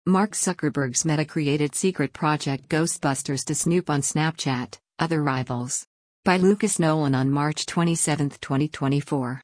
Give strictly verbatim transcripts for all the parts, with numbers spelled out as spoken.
Mark Zuckerberg's Meta-created secret project Ghostbusters to snoop on Snapchat, other rivals. By Lucas Nolan on March twenty-seventh, twenty twenty-four.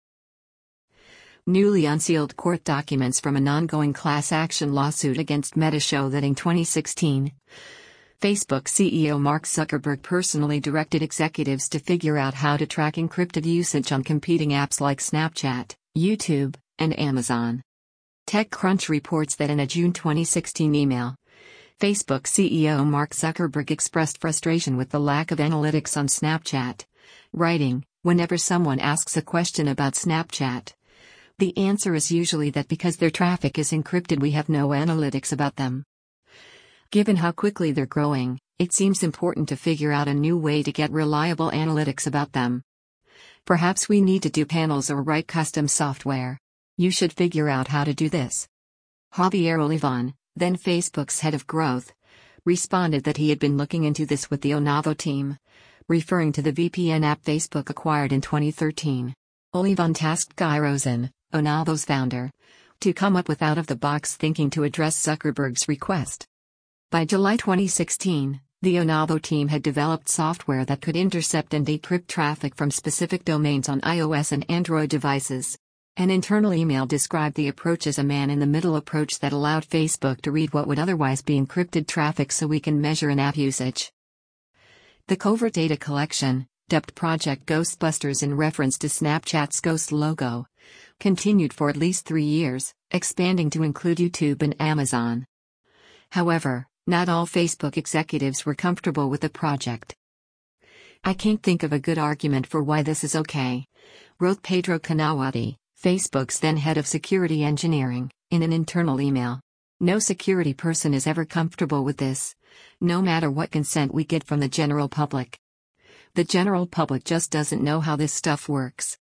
Newly unsealed court documents from an ongoing class action lawsuit against Meta show that in twenty sixteen, Facebook C E O Mark Zuckerberg personally directed executives to figure out how to track encrypted usage on competing apps like Snapchat, YouTube, and Amazon. TechCrunch reports that in a June twenty sixteen email, Facebook C E O Mark Zuckerberg expressed frustration with the lack of analytics on Snapchat, writing, "Whenever someone asks a question about Snapchat, the answer is usually that because their traffic is encrypted we have no analytics about them. Given how quickly they're growing, it seems important to figure out a new way to get reliable analytics about them. Perhaps we need to do panels or write custom software. You should figure out how to do this." Javier Olivan, then Facebook's head of growth, responded that he had been looking into this with the Onavo team, referring to the V P N app Facebook acquired in twenty thirteen. Olivan tasked Guy Rosen, Onavo's founder, to come up with out-of-the-box thinking to address Zuckerberg's request. By July twenty sixteen, the Onavo team had developed software that could intercept and decrypt traffic from specific domains on iOS and Android devices. An internal email described the approach as a man-in-the-middle approach that allowed Facebook to read what would otherwise be encrypted traffic so we can measure in-app usage. The covert data collection, dubbed Project Ghostbusters in reference to Snapchat's ghost logo, continued for at least three years, expanding to include YouTube and Amazon. However, not all Facebook executives were comfortable with the project. "I can't think of a good argument for why this is okay," wrote Pedro Kanawati, Facebook's then head of security engineering, in an internal email. "No security person is ever comfortable with this, no matter what consent we get from the general public. The general public just doesn't know how this stuff works."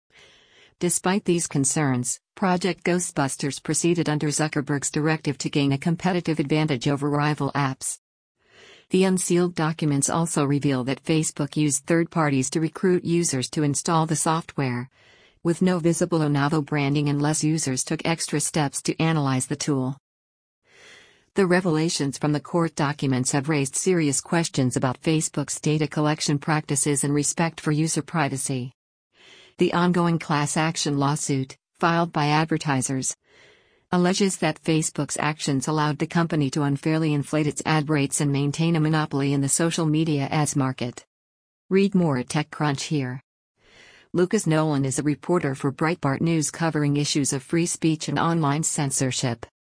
Despite these concerns, Project Ghostbusters proceeded under Zuckerberg's directive to gain a competitive advantage over rival apps. The unsealed documents also reveal that Facebook used third parties to recruit users to install the software, with no visible Onavo branding unless users took extra steps to analyze the tool. The revelations from the court documents have raised serious questions about Facebook's data collection practices and respect for user privacy. The ongoing class action lawsuit, filed by advertisers, alleges that Facebook's actions allowed the company to unfairly inflate its ad rates and maintain a monopoly in the social media ads market. Read more at TechCrunch here. Lucas Nolan is a reporter for Breitbart News covering issues of free speech and online censorship.